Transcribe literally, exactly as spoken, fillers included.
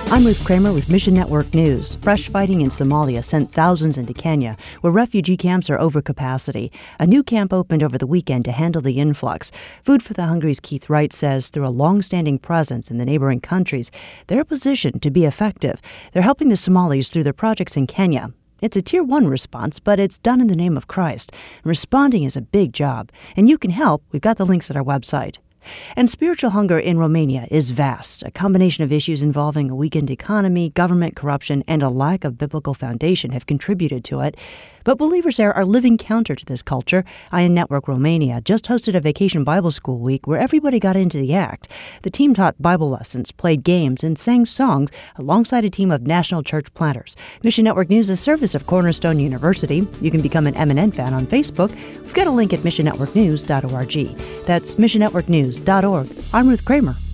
I'm Ruth Kramer with Mission Network News. Fresh fighting in Somalia sent thousands into Kenya, where refugee camps are over capacity. A new camp opened over the weekend to handle the influx. Food for the Hungry's Keith Wright says through a long-standing presence in the neighboring countries, they're positioned to be effective. They're helping the Somalis through their projects in Kenya. It's a Tier one response, but it's done in the name of Christ. Responding is a big job, and you can help. We've got the links at our website. And spiritual hunger in Romania is vast, a combination of issues involving a weakened economy, government corruption, and a lack of biblical foundation have contributed to it. But believers there are living counter to this culture. I N Network Romania just hosted a vacation Bible school week where everybody got into the act. The team taught Bible lessons, played games, and sang songs alongside a team of national church planters. Mission Network News is a service of Cornerstone University. You can become an M N N fan on Facebook. We've got a link at mission network news dot org. That's mission network news dot org. I'm Ruth Kramer.